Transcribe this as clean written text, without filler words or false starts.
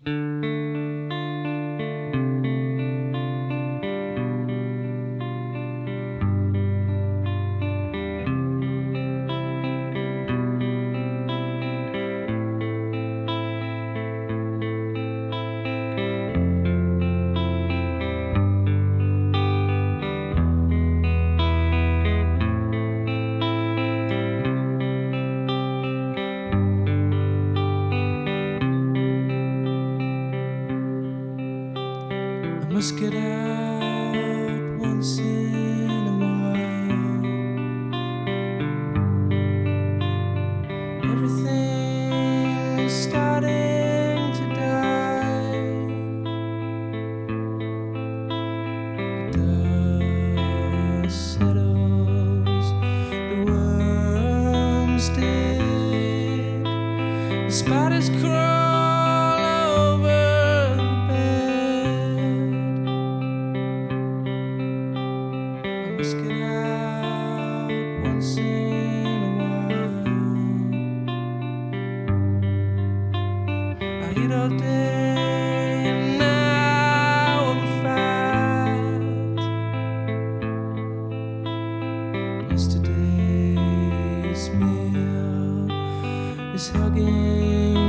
I must get out once in a while. Everything is starting to die. The dust settles, the worms dig, the spiders crawl over the bed. I must get out once in a while. I eat all day and now I'm fat. Yesterday's meal is hugging